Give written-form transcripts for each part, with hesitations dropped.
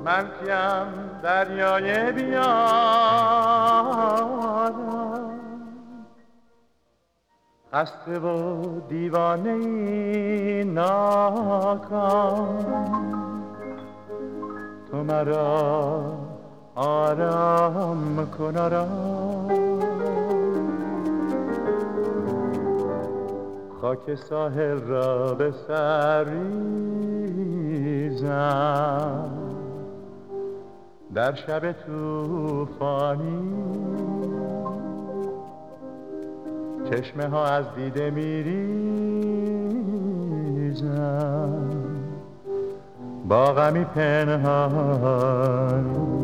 من کیم دریای بیارم، خسته و دیوانه ای ناکام، تو مرا آرام کن آرام. خاک ساحل را به سر ریزم در شب طوفانی، چشمه ها از دیده میریزم با غمی پنهانی.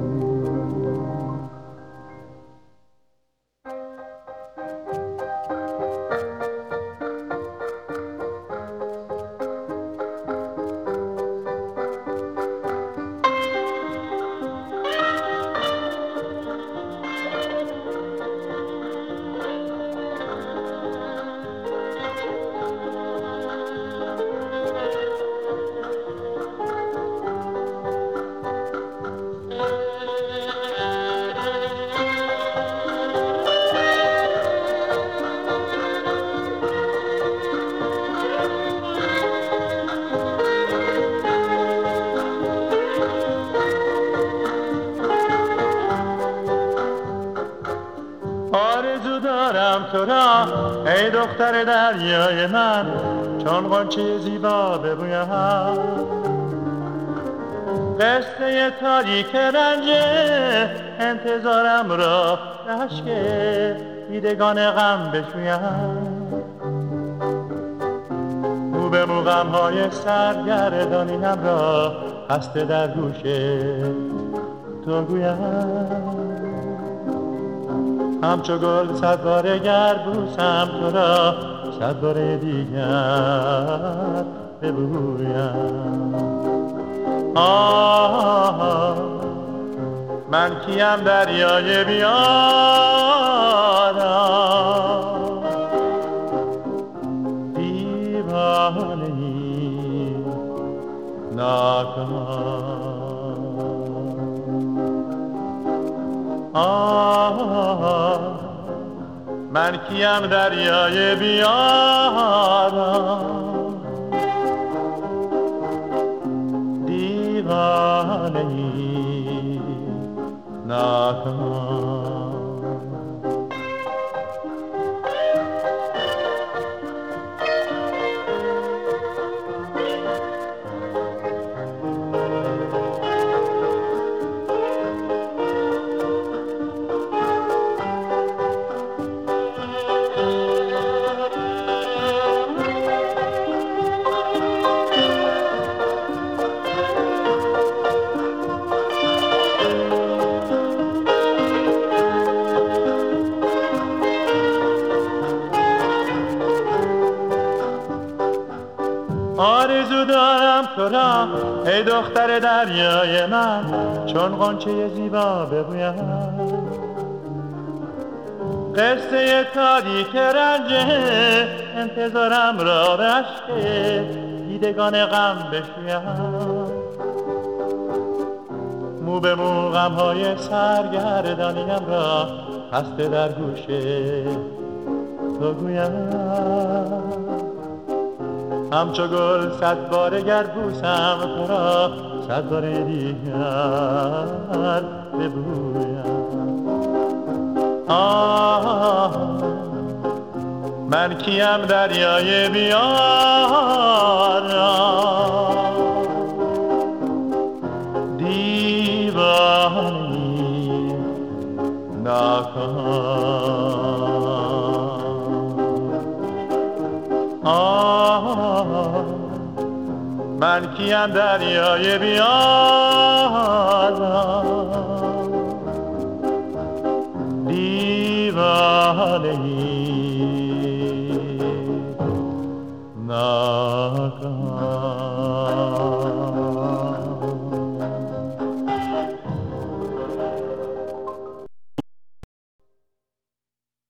آرزو دارم تو را ای دختر دریای من، چون غنچه زیبا ببویم قصه تاریک رنج انتظارم را اشک دیدگان غم بشویم. مو به مو غم‌های سرگردانیم را خسته در گوش تو گویم. همچو گل 100 باره گر بوسم تو را 100 باره دیگر ببویم. آه من کیم دریای بیارم، دیوانه‌ای ناکام. من کیم دریای بیارم، دیوانه‌ای ناکام. آرزو دارم تو را ای دختر دریای من، چون غنچه زیبا ببویم قصه تاریک رنج انتظارم را به اشک دیدگان غم بشویم. مو به مو غم‌های سرگردانیم را خسته در گوش تو گویم. همچو گل 100 باره گر بوسم تو را 100 باره دیگر ببویم. من کیم دریای بیارم، دیوانه‌ای ناکام. من کیم دریای بیارم، دیوانه‌ای ناکام.